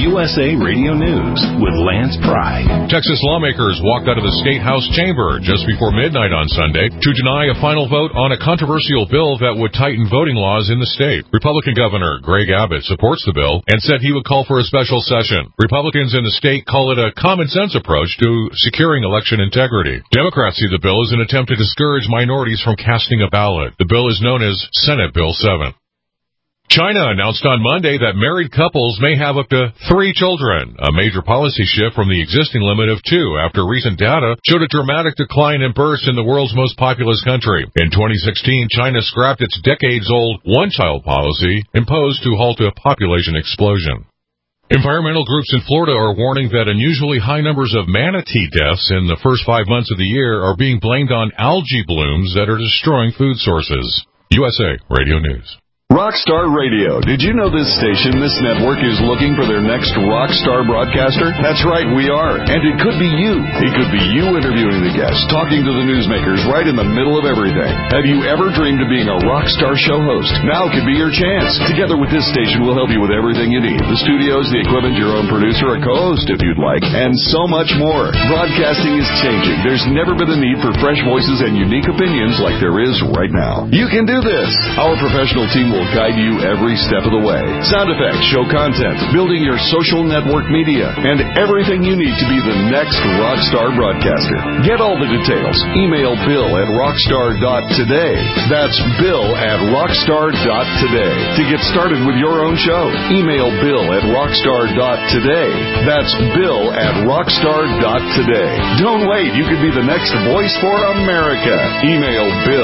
USA Radio News with Lance Pry. Texas lawmakers walked out of the State House chamber just before midnight on Sunday to deny a final vote on a controversial bill that would tighten voting laws in the state. Republican Governor Greg Abbott supports the bill and said he would call for a special session. Republicans in the state call it a common-sense approach to securing election integrity. Democrats see the bill as an attempt to discourage minorities from casting a ballot. The bill is known as Senate Bill 7. China announced on Monday that married couples may have up to 3 children, a major policy shift from the existing limit of 2 after recent data showed a dramatic decline in births in the world's most populous country. In 2016, China scrapped its decades-old one-child policy imposed to halt a population explosion. Environmental groups in Florida are warning that unusually high numbers of manatee deaths in the first 5 months of the year are being blamed on algae blooms that are destroying food sources. USA Radio News. Rockstar Radio. Did you know this station, this network, is looking for their next rockstar broadcaster? That's right, we are. And it could be you. It could be you interviewing the guests, talking to the newsmakers right in the middle of everything. Have you ever dreamed of being a rockstar show host? Now could be your chance. Together with this station, we'll help you with everything you need. The studios, the equipment, your own producer, a co-host if you'd like, and so much more. Broadcasting is changing. There's never been a need for fresh voices and unique opinions like there is right now. You can do this. Our professional team will guide you every step of the way. Sound effects, show content, building your social network media, and everything you need to be the next rockstar broadcaster. Get all the details. Email bill@rockstar.today. That's bill@rockstar.today. To get started with your own show, email bill@rockstar.today. That's bill@rockstar.today. Don't wait. You could be the next voice for America. Email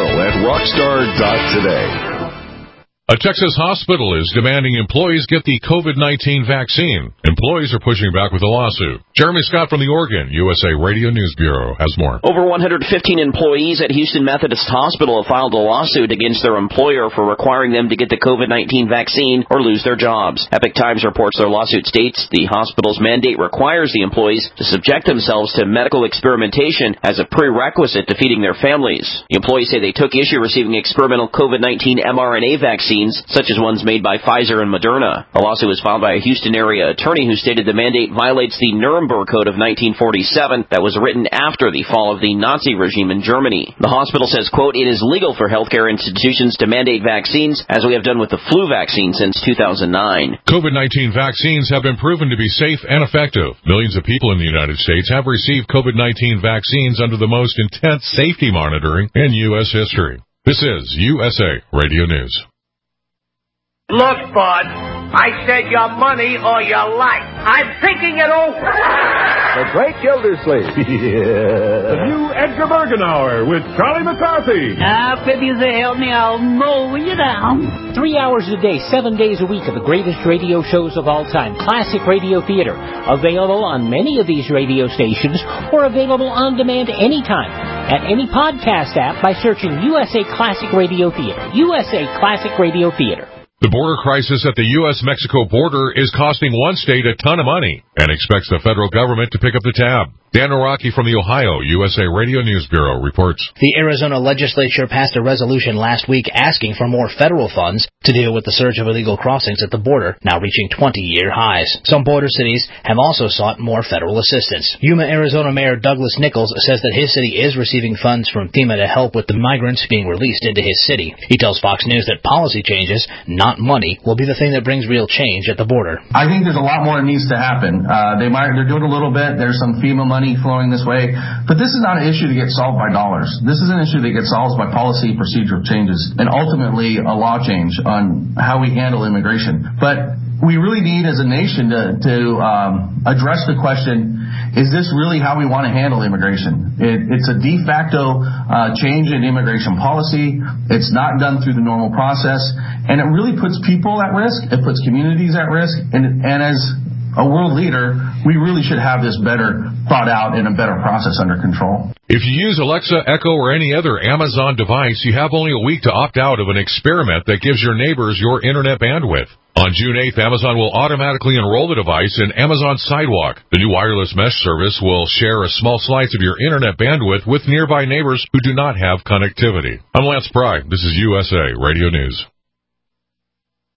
bill@rockstar.today. A Texas hospital is demanding employees get the COVID-19 vaccine. Employees are pushing back with a lawsuit. Jeremy Scott from the Oregon USA Radio News Bureau has more. Over 115 employees at Houston Methodist Hospital have filed a lawsuit against their employer for requiring them to get the COVID-19 vaccine or lose their jobs. Epoch Times reports their lawsuit states the hospital's mandate requires the employees to subject themselves to medical experimentation as a prerequisite to feeding their families. The employees say they took issue receiving experimental COVID-19 mRNA vaccines, such as ones made by Pfizer and Moderna. A lawsuit was filed by a Houston area attorney who stated the mandate violates the Nuremberg Code of 1947 that was written after the fall of the Nazi regime in Germany. The hospital says, quote, "It is legal for healthcare institutions to mandate vaccines, as we have done with the flu vaccine since 2009. COVID-19 vaccines have been proven to be safe and effective. Millions of people in the United States have received COVID-19 vaccines under the most intense safety monitoring in U.S. history. This is USA Radio News. Look, bud, I said your money or your life. I'm thinking it over. The Great Gildersleeve. The new Edgar Bergen Hour with Charlie McCarthy. If you say help me, I'll mow you down. 3 hours a day, 7 days a week of the greatest radio shows of all time. Classic Radio Theater. Available on many of these radio stations or available on demand anytime at any podcast app by searching USA Classic Radio Theater. USA Classic Radio Theater. The border crisis at the U.S.-Mexico border is costing one state a ton of money and expects the federal government to pick up the tab. Dan Araki from the Ohio USA Radio News Bureau reports. The Arizona legislature passed a resolution last week asking for more federal funds to deal with the surge of illegal crossings at the border, now reaching 20-year highs. Some border cities have also sought more federal assistance. Yuma, Arizona Mayor Douglas Nichols says that his city is receiving funds from FEMA to help with the migrants being released into his city. He tells Fox News that policy changes, not money, will be the thing that brings real change at the border. I think there's a lot more that needs to happen. They're doing a little bit. There's some FEMA money flowing this way. But this is not an issue that gets solved by dollars. This is an issue that gets solved by policy procedural changes and ultimately a law change on how we handle immigration. But we really need as a nation to address the question, is this really how we want to handle immigration? It's a de facto change in immigration policy. It's not done through the normal process. And it really puts people at risk. It puts communities at risk. And as a world leader, we really should have this better thought out and a better process under control. If you use Alexa, Echo, or any other Amazon device, you have only a week to opt out of an experiment that gives your neighbors your internet bandwidth. On June 8th, Amazon will automatically enroll the device in Amazon Sidewalk. The new wireless mesh service will share a small slice of your internet bandwidth with nearby neighbors who do not have connectivity. I'm Lance Pry. This is USA Radio News.